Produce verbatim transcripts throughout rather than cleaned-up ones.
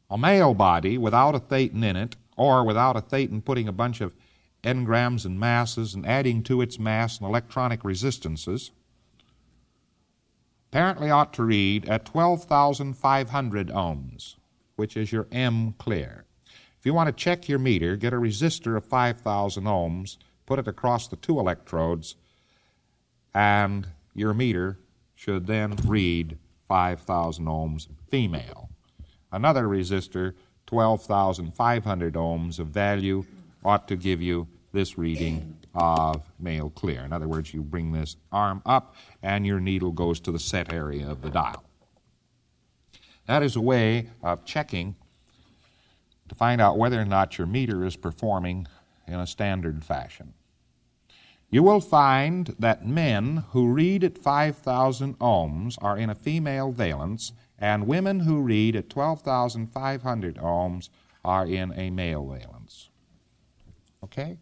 A male body without a thetan in it, or without a thetan putting a bunch of engrams and masses and adding to its mass and electronic resistances, apparently ought to read at twelve thousand five hundred ohms, which is your M clear. If you want to check your meter, get a resistor of five thousand ohms, put it across the two electrodes, and your meter should then read five thousand ohms female. Another resistor, twelve thousand five hundred ohms of value, ought to give you this reading of male clear. In other words, you bring this arm up and your needle goes to the set area of the dial. That is a way of checking to find out whether or not your meter is performing in a standard fashion. You will find that men who read at five thousand ohms are in a female valence, and women who read at twelve thousand five hundred ohms are in a male valence. Okay?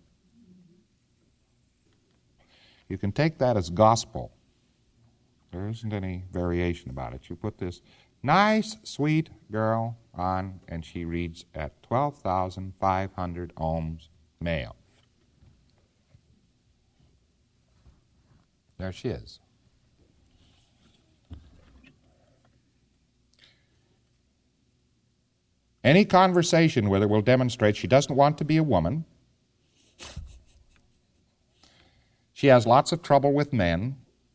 You can take that as gospel. There isn't any variation about it. You put this nice, sweet girl on, and she reads at twelve thousand five hundred ohms male. There she is. Any conversation with her will demonstrate she doesn't want to be a woman. She has lots of trouble with men.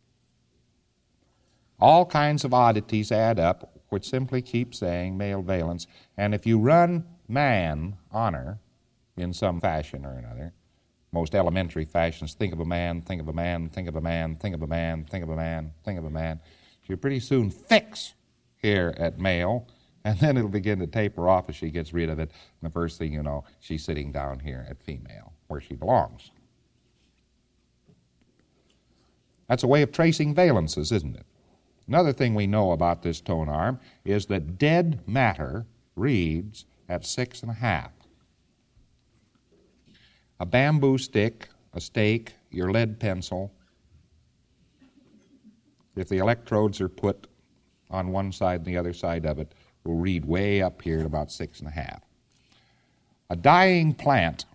All kinds of oddities add up, which simply keep saying male valence. And if you run man on her in some fashion or another, most elementary fashions, think of a man, think of a man, think of a man, think of a man, think of a man, think of a man, she'll pretty soon fix here at male, and then it'll begin to taper off as she gets rid of it. And the first thing you know, she's sitting down here at female, where she belongs. That's a way of tracing valences, isn't it? Another thing we know about this tone arm is that dead matter reads at six and a half. A bamboo stick, a stake, your lead pencil, if the electrodes are put on one side and the other side of it, will read way up here at about six and a half. A dying plant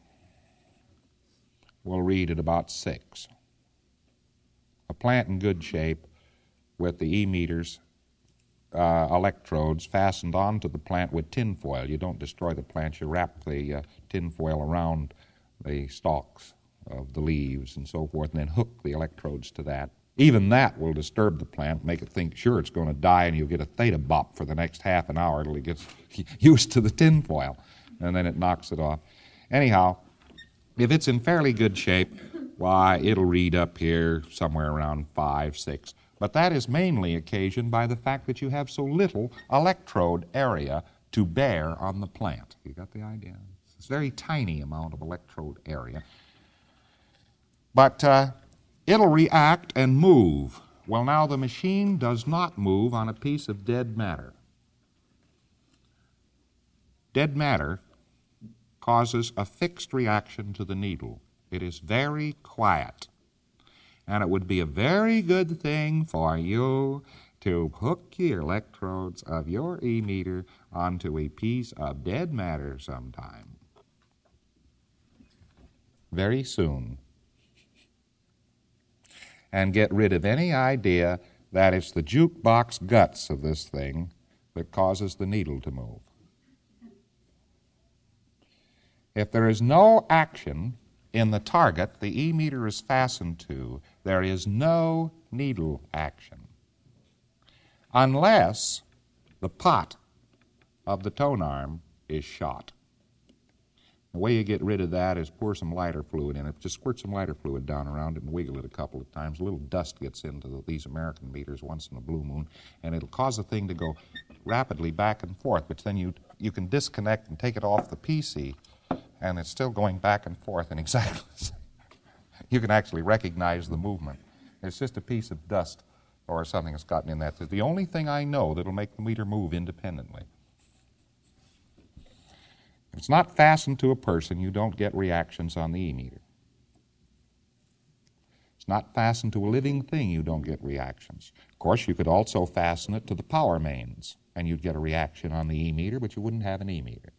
will read at about six. A plant in good shape with the E-meters uh, electrodes fastened onto the plant with tinfoil. You don't destroy the plant, you wrap the uh, tinfoil around the stalks of the leaves and so forth, and then hook the electrodes to that. Even that will disturb the plant, make it think, sure, it's going to die, and you'll get a theta bop for the next half an hour until it gets used to the tinfoil, and then it knocks it off. Anyhow, if it's in fairly good shape, why, it'll read up here somewhere around five, six. But that is mainly occasioned by the fact that you have so little electrode area to bear on the plant. You got the idea? It's a very tiny amount of electrode area. But uh, it'll react and move. Well, now the machine does not move on a piece of dead matter. Dead matter causes a fixed reaction to the needle. It is very quiet. And it would be a very good thing for you to hook your electrodes of your E-meter onto a piece of dead matter sometime. Very soon. And get rid of any idea that it's the jukebox guts of this thing that causes the needle to move. If there is no action in the target the E-meter is fastened to, there is no needle action. Unless the pot of the tone arm is shot. The way you get rid of that is pour some lighter fluid in it. Just squirt some lighter fluid down around it and wiggle it a couple of times. A little dust gets into the, these American meters once in a blue moon, and it'll cause the thing to go rapidly back and forth, which then you, you can disconnect and take it off the P C, and it's still going back and forth in exactly the same. You can actually recognize the movement. It's just a piece of dust or something that's gotten in that. It's the only thing I know that'll make the meter move independently. If it's not fastened to a person, you don't get reactions on the E-meter. It's not fastened to a living thing, you don't get reactions. Of course, you could also fasten it to the power mains and you'd get a reaction on the E meter, but you wouldn't have an E meter.